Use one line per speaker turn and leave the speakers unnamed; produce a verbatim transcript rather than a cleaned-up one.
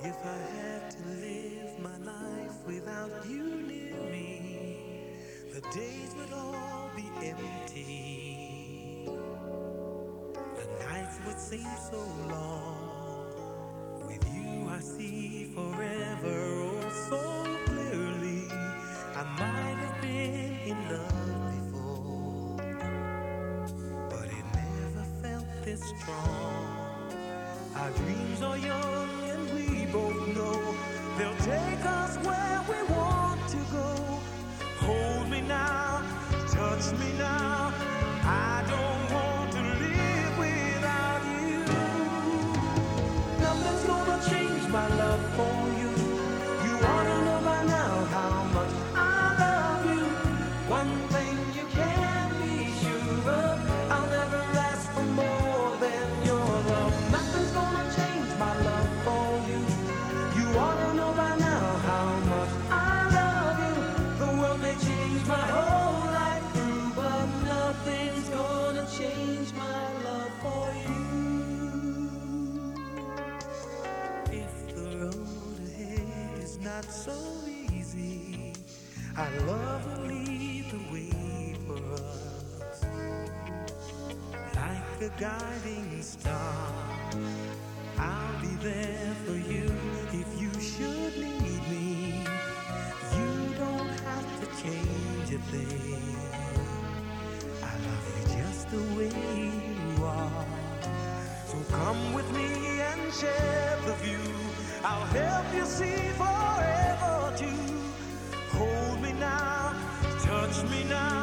If I had to live my life without you near me, the days would all be empty. The nights would seem so long. With you I see forever oh so clearly. I might have been in love before, but it never felt this strong. Our dreams are young and we both know they'll take us where we want to go. Hold me now, touch me now. I don't want to live without you. Nothing's gonna change my love for you. You ought to know by now how much I love you. One thing you can be sure of, I'll never ask for more than your love. Nothing's gonna change my love for you. You ought to know by now how much I love you. The world may change my whole life through, but nothing's gonna change my love for you. If the road ahead is not so easy, our love will lead the way for us. Like a guiding star, I'll be there for you if you should need me. You don't have to change a thing. I love you just the way you are. So come with me and share the view. I'll help you see forever too. Hold me now, touch me now.